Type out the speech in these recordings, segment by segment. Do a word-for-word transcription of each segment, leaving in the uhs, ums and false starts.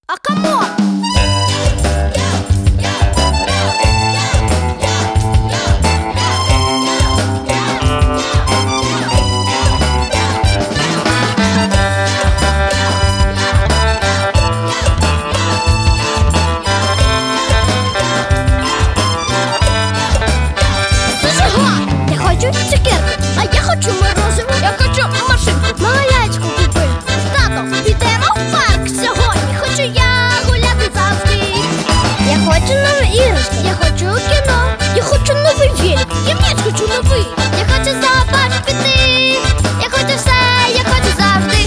А камон! Я хочу цукерку, а я хочу морозиво. Я хочу машинку, малячку купи. Тато, підемо в парк сьогодні. Хочу я гуляти завжди. Я хочу нові іграшки, я хочу кіно. Я хочу новий велик, я м'яч хочу новий. Я хочу в зоопарк піти. Я хочу все, я хочу завжди.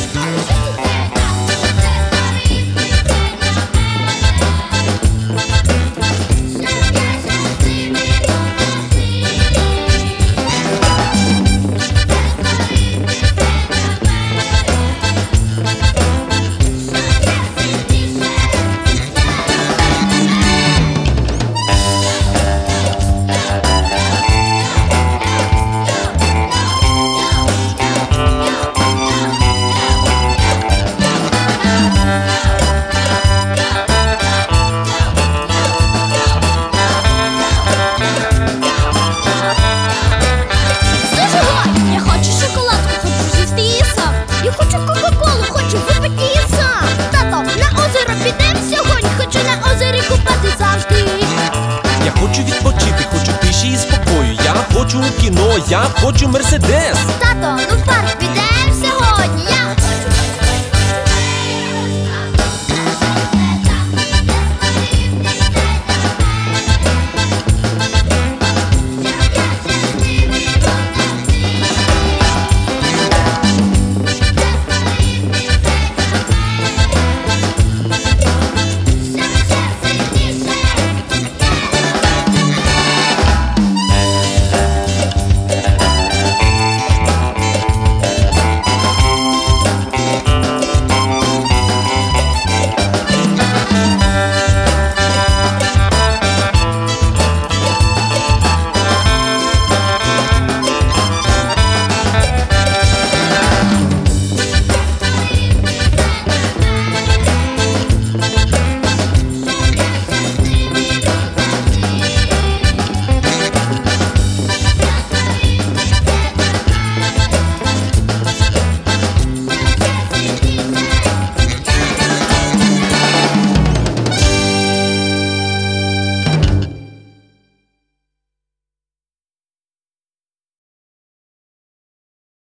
Я хочу шоколадку, хочу з'їсти її сам. Я хочу кока-колу, хочу випити її сам. Тато, на озеро підемо сьогодні. Хочу на озері купати завжди. Я хочу відпочити, хочу тиші і спокою. Я хочу у кіно, я хочу мерседес. Тато, ну в парк підемо.